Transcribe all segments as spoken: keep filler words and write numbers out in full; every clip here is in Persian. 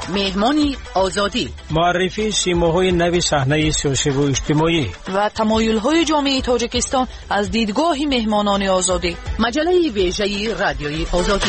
مهمانی آزادی، معرفی سیماهای نوی صحنه سیاسی و اجتماعی و تمایل‌های جامعه تاجیکستان از دیدگاه مهمانان آزادی. مجله ویژه رادیوی آزادی.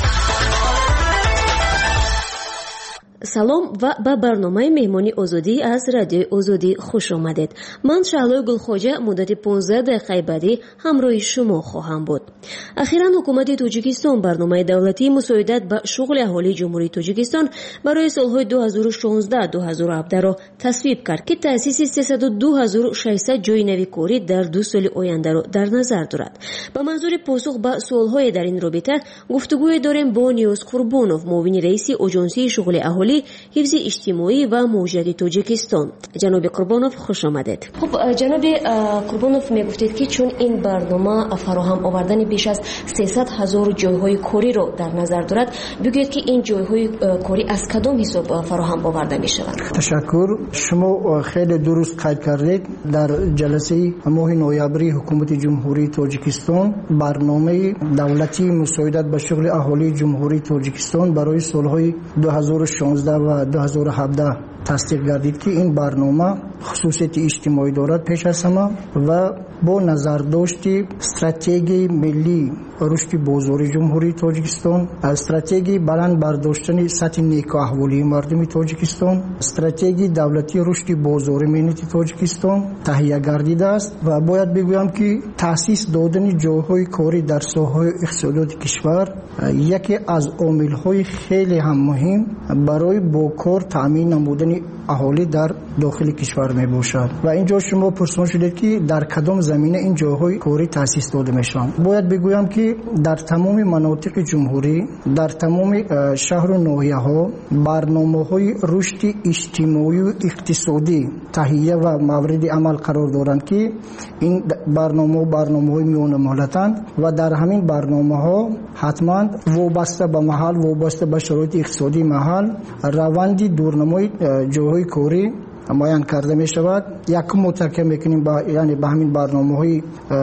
سلام و به برنامه مهمانی آزادی از رادیوی آزادی خوش آمدید. من شعله گلخواجه مدت پانزده دقیقه بعدی همراه شما خواهم بود. اخیراً حکومت تاجیکستان برنامه دولتی مساعدت به شغل اهالی جمهوری تاجیکستان برای سالهای دو هزار و شانزده تا دو هزار و هفده را تصویب کرد که تأسیس سیصد و دو هزار و ششصد جای نوی کاری در دو سال آینده را در نظر دارد. به منظور پاسخ به سوالهای در این رابطه گفتگوی داریم با نیوز قربانوف، معاون رئیس آژانسی شغل اهالی، حفظ اجتماعی و موجودی تاجیکستان. جناب قربانوف خوش آمدید. خب جناب قربانوف، میگفتید که چون این برنامه فراهم آوردن بیش از سیصد هزار جایهای کاری را در نظر دارد، بگویید که این جایهای کاری از کدام حساب فراهم آورده می شود؟ تشکر. شما خیلی درست قید کردید. در جلسه ماه نوامبری حکومت جمهوری تاجیکستان برنامه دولتی مساعدت به شغل اهالی جمهوری تاجیکستان برای سالهای دو هزار و شانزده و دو هزار و هفده تصدیق گردید که این برنامه خصوصیت اجتماعی دارد پیش از همه و با نظر داشت استراتژی ملی رشد بازار جمهوری تاجیکستان، استراتژی بلند برداشتن سطح نیک احوالی مردم تاجیکستان، استراتژی دولتی رشد بازار ملت تاجیکستان تهیه گردیده است و باید بگویم که تأسیس دادن جاهای کاری در ساحه اقتصادی کشور یکی از عامل‌های خیلی هم مهم برای با کار تامین نمودن اهالی در داخل کشور می باشد. و اینجا شما پرسان شدید که در کدام زمینه این جاهای کاری تأسیس داده میشن. باید بگویم که در تمام مناطق جمهوری، در تمام شهر و ناحیه ها برنامه های رشد اجتماعی و اقتصادی تهیه و مورد عمل قرار دارند که این برنامه و برنامه های میان مهلتند و در همین برنامه ها حتما وابسته به محل، وابسته به شرایط اقتصادی محل روندی دورنمای جاهای کاری معین کرده می شود. یک متکی میکنیم با یعنی به همین برنامه‌های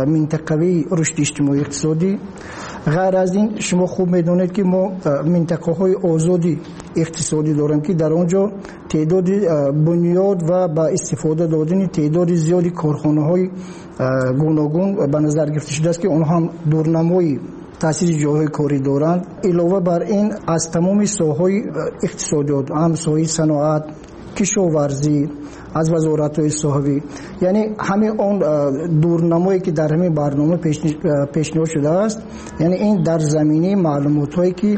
منطقوی رشد اجتماعی اقتصادی. غیر از این شما خوب میدونید که ما منطقه های آزادی اقتصادی داریم که در اونجا تعداد بنیاد و با استفاده دادن تعداد زیادی کارخانه های گوناگون به نظر گرفته شده است که اونها هم دورنمای تأسیس جاهای کاری دارند. علاوه بر این از تمام ساحه‌های اقتصادیات، هم ساحه صنعت، کشاورزی، از وزارت‌های صاحبی، یعنی همه اون دورنمایی که در همین برنامه پیشنهاد شده است، یعنی این در زمینه معلومات‌هایی که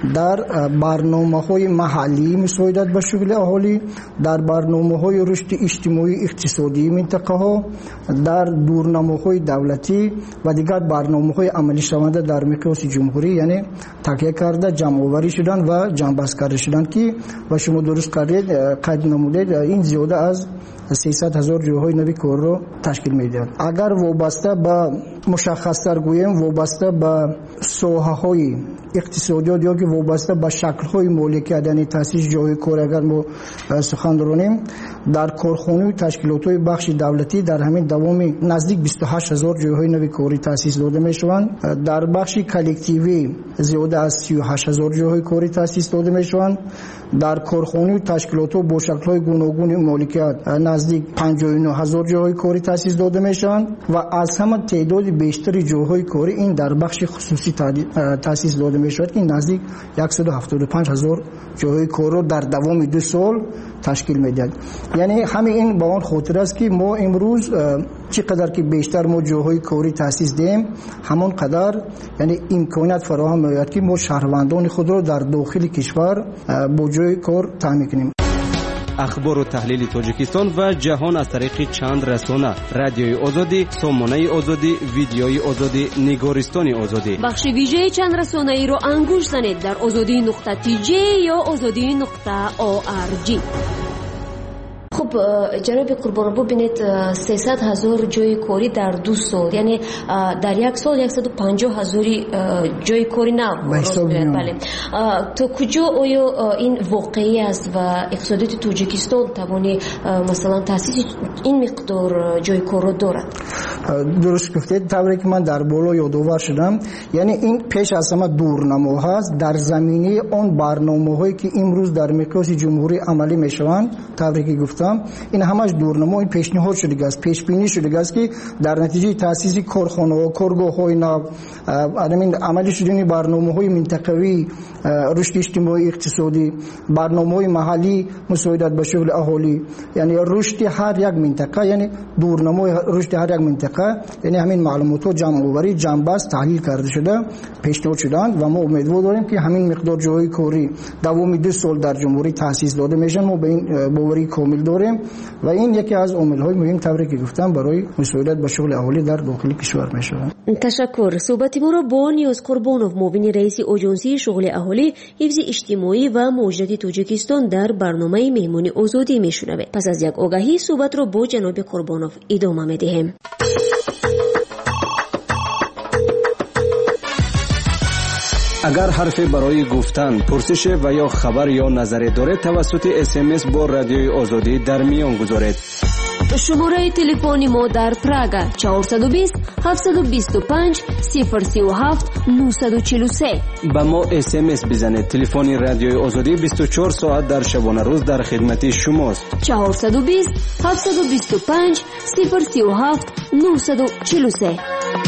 در برنامه‌های محلی مساعدت به شغل اهالی، در برنامه‌های رشد اجتماعی اقتصادی منطقه‌ها، در دورنمه‌های دولتی و دیگر برنامه‌های عملی شونده در مقیاس جمهوری، یعنی تکیه کرده جمع‌آوری شدن و جمع‌بست کرده شدن که و شما درست کردید قید نمودید این زیاده از سیصد هزار جاهای نوی کار رو تشکیل میدهد. اگر وابسته به مشخص‌تر گوییم وابسته به ساحه‌های اقتصادیات یا که وابسته به شکل‌های مالکیت یعنی تأسیس جای کار اگر ما سخن رانیم، در کارخانه و تشکیلات‌های بخش دولتی در همین دوام نزدیک بیست و هشت هزار جاهای نوی کاری تأسیس داده میشوند. در بخش کلکتیوی زیاده از سی و هشت هزار جاهای کاری تأسیس داده میشوند. در کارخانه و تشکیلات با شکل‌های گوناگون مالکیت نزدیک پنجاه و نه هزار جاهای کاری تأسیس داده میشوند و از همه تعداد بیشتر جاهای کاری این در بخش خصوصی تأسیس داده میشود که نزدیک صد و هفتاد و پنج هزار جاهای کار رو در دوام دو سال تشکیل میدهد. یعنی همه این با آن خاطر است که ما امروز چقدر که بیشتر ما جاهای کاری تأسیس دیم همون قدر یعنی امکانات فراهم می‌آید که ما شهروندان خود را در داخل کشور با جای کار تامین کنیم. اخبار و تحلیل تاجیکستان و جهان از طریق چند رسانه: رادیوی آزادی، سامانه آزادی، ویدیوی آزادی، نگارستان آزادی. بخش ویژه چند رسانه ای رو انگوش زنید در آزادی نقطه تی جی یا آزادی نقطه او آر جی. خب خب جناب قربان ببینید سیصد هزار جای کاری در دو سال، یعنی در یک سال صد و پنجاه هزار جای کاری نبود. بله. تا کجا آیا این واقعی است و اقتصادیات تاجیکستان توانی مثلا تاسیس این مقدار جای کار رو دارد؟ درست گفتید. طوری که من در بالا یادآور شدم، یعنی این پیش از همه دورنما هست در زمینه اون برنامه‌هایی که امروز در مقیاس جمهوری عملی میشوند. طوری که گفتم این همش دورنما این پیشنهاد شده است، پیش بینی شده است که در نتیجه تاسیس کارخانه و کارگاه‌های نو همین عملی شدن برنامه‌های منطقوی رشد اجتماعی اقتصادی، برنامه‌های محلی مساعدت به شغل اهالی، یعنی رشد هر یک منطقه، یعنی دورنمای رشد هر یک منطقه، یعنی همین معلومات و جمع آوری جنبست تحلیل کرده شده پیشنهاد شدند و ما امیدوار داریم که همین مقدار جای کاری دوام دو سال در جمهوری تاسیس داده میشن. ما به این باوری کامل داریم و این یکی از عامل‌های مهم طوری که گفتم برای مساعدت به شغل اهالی در داخل کشور میشه. تشکر. صحبت ما را با نیاز قربانوف، معاون رئیس اجنسی شغل اهالی، حفظ اجتماعی و موجودیت تاجیکستان در برنامه مهمانی آزادی میشنوه. پس از یک آگاهی صحبت را با جناب قربانوف ادامه میدهیم. اگر حرفی برای گفتن، پرسش و یا خبر یا نظری دارید توسط اس ام اس با رادیوی آزادی در میان گذارید. شماره تلفنی ما در پراگ چهارصد و بیست هفتصد و بیست و پنج صفر سی و هفت نهصد و چهل و سه. با ما اس ام اس بزنید. تلفن رادیوی آزادی بیست و چهار ساعت در شبانه روز در خدمت شماست. چهارصد و بیست هفتصد و بیست و پنج صفر سی و هفت نهصد و چهل و سه.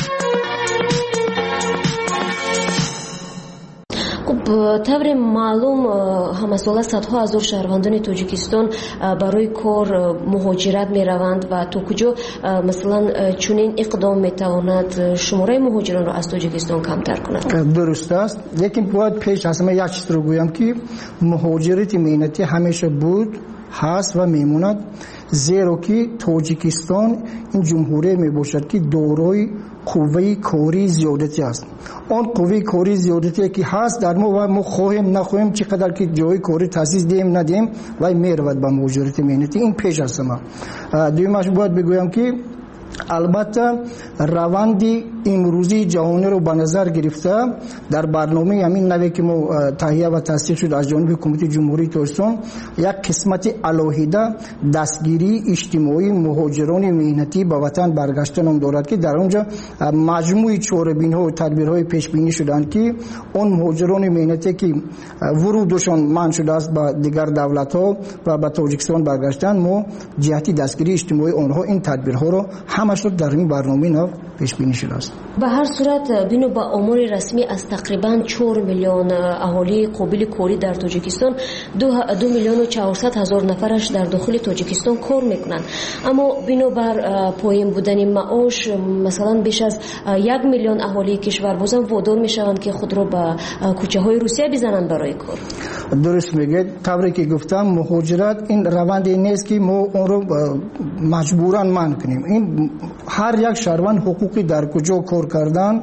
طور معلوم همساله صدها هزار شهروندان تاجیکستان برای کار مهاجرت می روند و تا کجا مثلا چنین اقدام می تواند شماره مهاجران را از تاجیکستان کمتر کند؟ درست است، لیکن باید پیش از همه یک چیز رو گویم که مهاجرت مهنتی همیشه بود، هست و میموند، زیرا که تاجیکستان این جمهوری می باشد که دارای قوه کاری زیادتی است. اون قوه کاری زیادتی که هست در ما و ما خواهیم نخواهیم چقدر که جای کاری تاسیس دیم ندیم و میرود به مهاجرت مهنتی. این پیش از همه. دومش باید بگویم که البته روند امروزی جهانی رو به نظر گرفته در برنامه همین نوی که ما تهیه و تصدیق شد از جانب حکومت جمهوری تاجیکستان یک قسمت علاهیده دستگیری اجتماعی مهاجران مهنتی به وطن برگشتن هم دارد که در اونجا مجموعی چاره‌بین‌ها و تدبیرهای پیش بینی شدند که اون مهاجران مهنتی که ورودشان منع شده است به دیگر دولت‌ها و به تاجیکستان برگشتن، ما جهتی دستگیری اجتماعی آنها این تدبیرها رو همش رو در این برنامه نو پیش بینی شده است. به هر صورت بینو با آمار رسمی از تقریبا چهار میلیون اهالی قابل کاری در تاجیکستان دو, دو میلیون و چهارصد هزار نفرش در داخل تاجیکستان کار میکنند، اما بینو بر پایین بودن معاش مثلا بیش از یک میلیون اهالی کشور بازم وادار میشوند که خود را به کوچه های روسیه بزنند برای کار. درست میگید. طوری که گفتم مهاجرت این روندی نیست که ما اون رو مجبوراً منع کنیم. این هر یک شهروند حقوقی در کجا کار کردن،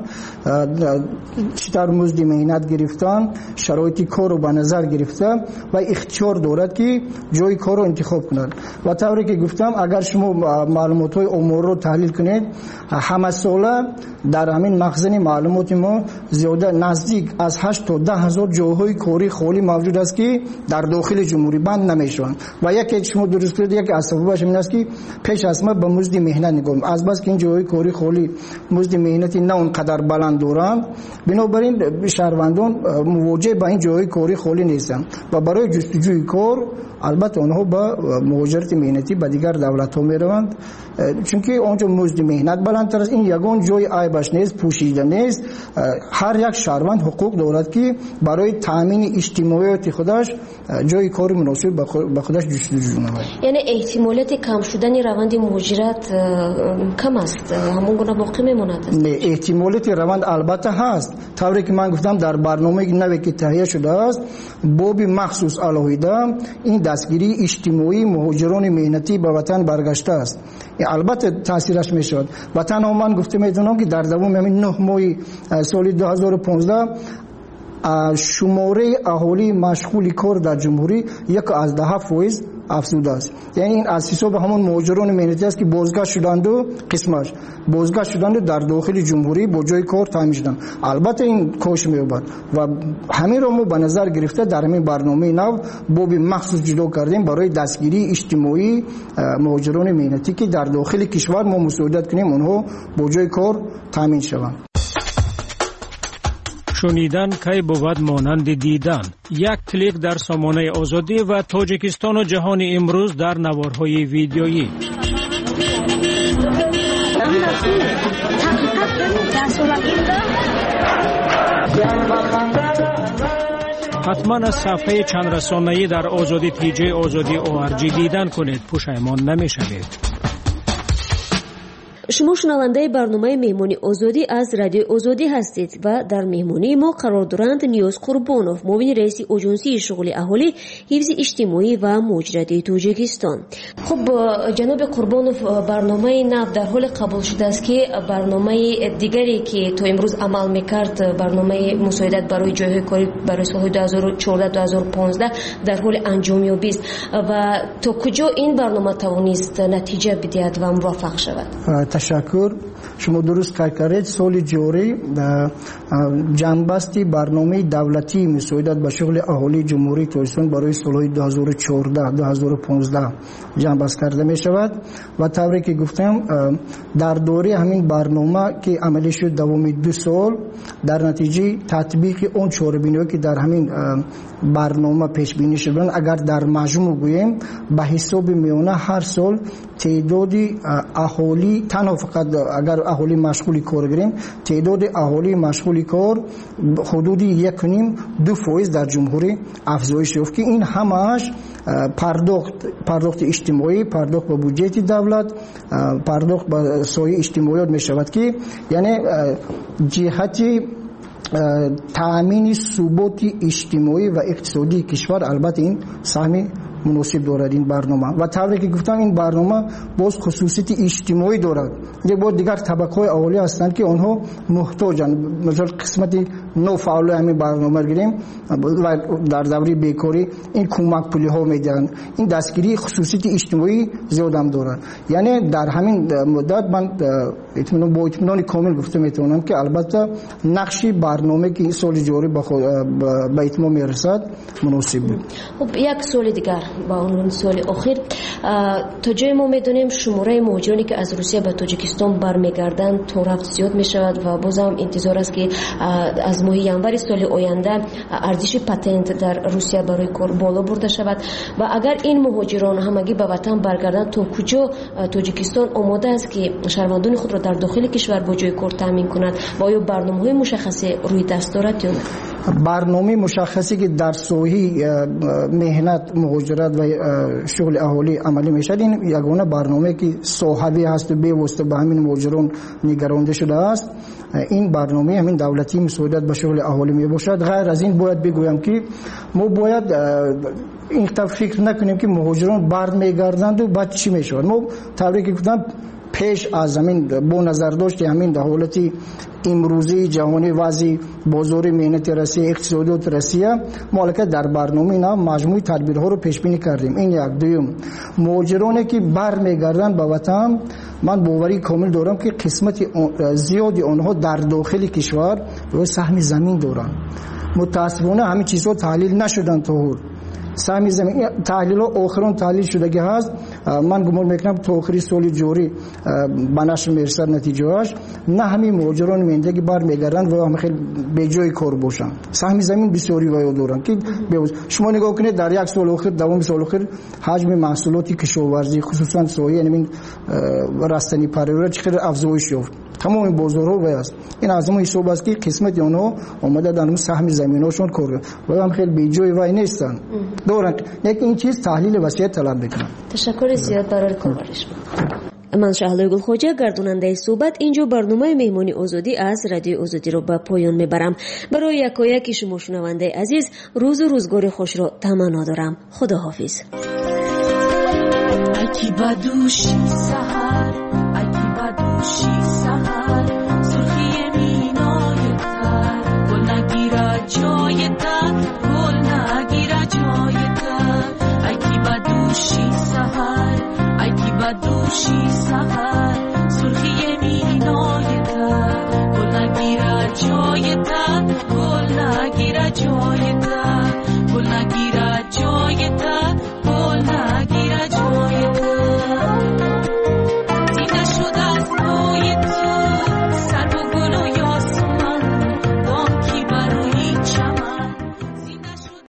چطور مزد مهنت گرفتن، شرایط کار رو به نظر گرفته و اختیار دارد که جای کار رو انتخاب کند. و طوری که گفتم اگر شما معلومات های امور رو تحلیل کنید، همه ساله در همین مخزن معلومات ما زیاده نزدیک از هشت تا ده هزار جاهای کاری خالی موجود است که در داخل جمهوری بند نمیشوند. و یکی شما درست کردید، یک از سببش این است که پیش از ما به مزد مهنت نگاه، از بس که این جاهای کاری خالی مزد مهنتی نه اونقدر بلند دارند، بنابراین شهروندان مواجه با این جاهای کاری خالی نیستند و برای جستجوی کار البته آنها با مهاجرت مهنتی به دیگر دولت‌ها میروند، چون که اونجا مزد مهنت بلندتر است. این یگان جای عیبش نیست، پوشیده نیست. هر یک شهروند حقوق دارد که برای تامین اجتماعیات خودش جای کار مناسب به خودش جستجو نماید. یعنی احتمالات کم شدن روند مهاجرت کم است، همون گونه باقی میماند؟ نه، احتمالات روند البته هست. طوری که من گفتم در برنامه نوی که تهیه شده است باب مخصوص علاوه این دستگیری اجتماعی مهاجران مهنتی به وطن برگشته است. البته تاثیرش میشد و تنها من گفته میدونم که در دوام همین نه ماه سال دو هزار و پانزده شماره اهالی مشغول کار در جمهوری یک از ده فیصد افزوده است. یعنی این از حساب همون مهاجران مهنتی است که بازگشت شدند و قسمش بازگشت شدند در داخل جمهوری با جای کار تامین شدند. البته این کاهش می‌یابد و همین را ما به نظر گرفته در همین برنامه نو باب مخصوص جدا کردیم برای دستگیری اجتماعی مهاجران مهنتی که در داخل کشور ما مساعدت کنیم اونها با جای کار تامین شوند. شنیدن کی بود مانند دیدن. یک کلیک در سامانه آزادی و تاجیکستان و جهان امروز در نوارهای ویدیویی. حتما از صفحه چند رسانه‌ای در آزادی تیجی آزادی او ار جی دیدن کنید، پشیمان نمی‌شوید. شما شنونده برنامه مهمانی آزادی از رادیو آزادی هستید و در مهمانی ما قرار دارند نیوز قربانوف، معاون رئیس اجنسی شغل اهالی حفظ اجتماعی و مهاجرت تاجیکستان. خب جناب قربانوف، برنامه نو در حال قبول شده است که برنامه دیگری که تا امروز عمل میکرد، برنامه مساعدت برای جایهای کاری برای سالهای دو هزار و چهارده دو هزار و پانزده در حال انجامیابی است و تا کجا این برنامه توانست نتیجه بدهد و موفق شود؟ تشکر. شما درست کردید. سال جاری جنبستی برنامه دولتی مساعدت به شغل اهالی جمهوری تاجیکستان برای سالهای دو هزار و چهارده دو هزار و پانزده جنبست کرده می شود و طوری که گفتم در دوره همین برنامه که عملی شد دوام دو سال، در نتیجه تطبیق اون چاره‌بینی‌هایی که در همین برنامه پیش بینی شدن، اگر در مجموع گوییم به حساب میانه هر سال تعداد اهالی، تنها فقط اگر اهالی مشغول کار گیریم، تعداد اهالی مشغول کار حدود یک و نیم دو فیصد در جمهوری افزایش یافت که این همش پرداخت پرداخت اجتماعی، پرداخت به بودجه دولت، پرداخت به سایه اجتماعیات می شود که یعنی جهت تأمین ثبات اجتماعی و اقتصادی کشور البته این سهم مناسب دارد این برنامه. و طوری که گفتم این برنامه باز خصوصیت اجتماعی دارد. یک بار دیگر طبقه های اولیه هستند که آنها محتاجند. مثلا قسمت نو فعال همین برنامه گیریم و در دوره بیکاری این کمک پولی ها میدن. این دستگیری خصوصیت اجتماعی زیاد هم دارد. یعنی در همین مدت من اطمینان با اطمینان کامل گفته میتونم که البته نقشی برنامه که این سال جاری به اتمام میرسد مناسب بود. خب یک سال دیگر با عنوان سال اخیر، تا جای ما میدونیم شماره مهاجرانی که از روسیه به تاجیکستان برمیگردند تا رفت زیاد می شود و باز هم انتظار است که از ماه ینور سال آینده ارزش پتنت در روسیه برای کار بالا برده شود و اگر این مهاجران همگی به وطن برگردند تا کجا تاجیکستان آماده است که شهروندان خود را در داخل کشور با جای کار تامین کند و آیا برنامه‌های مشخصی روی دست دارد یا نه؟ برنامه مشخصی که در ساحه مهنت، مهاجرت و شغل اهالی عملی میشد، این یگانه برنامه که صاحبی هست و به واسطه به همین مهاجران نگرانده شده است. این برنامه همین دولتی مساعدت به شغل اهالی می باشد. غیر از این باید بگویم که ما باید این فکر نکنیم که مهاجران برمیگردند و بعد چی میشود. ما طوری که گفتم پیش از زمین با نظر داشت همین در حالت امروزی جهانی وضع بازار مهنت روسیه، اقتصادیات روسیه مالکت در برنامه نه مجموعی تدبیرها رو پیش بینی کردیم. این یک. دوم، مهاجرانی که برمیگردن به وطن، من باوری کامل دارم که قسمت زیادی آنها در داخل کشور و سهم زمین دارن. متاسفانه همین چیزها تحلیل نشدن تا حال. سهم زمین تحلیل ها آخران تحلیل شدگی هست. من گمان میکنم تا آخری سال جاری به نشر میرسد نتیجهش. نه همین مهاجران مهندگی بر میگردن و هم خیلی به جای کار باشن. سهم زمین بسیاری وای دارن که شما نگاه کنید در یک سال آخر، دوم سال آخر، حجم محصولات کشاورزی خصوصا سایه یعنی رستنی پروری چقدر افزایش یافت. تمام این بازارها وای است. این از اون حساب است که قسمت آنها اومده در سهم زمیناشون کار و هم خیلی به جای وای نیستن. دورن یک این چیز تحلیل وسیع طلب میکنه. تشکر زیاد برای کاورش. من شهلا گلخوجه گرداننده صحبت اینجا برنامه مهمانی آزادی از رادیو آزادی رو به پایان میبرم. برای یکایک شما شنونده عزیز روز و روزگار خوش را تمنا دارم. خدا حافظ. اکی بدوشی سحر، اکی بدوشی سحر، سرخی مینای تر، گل نگیره جای باشی سفر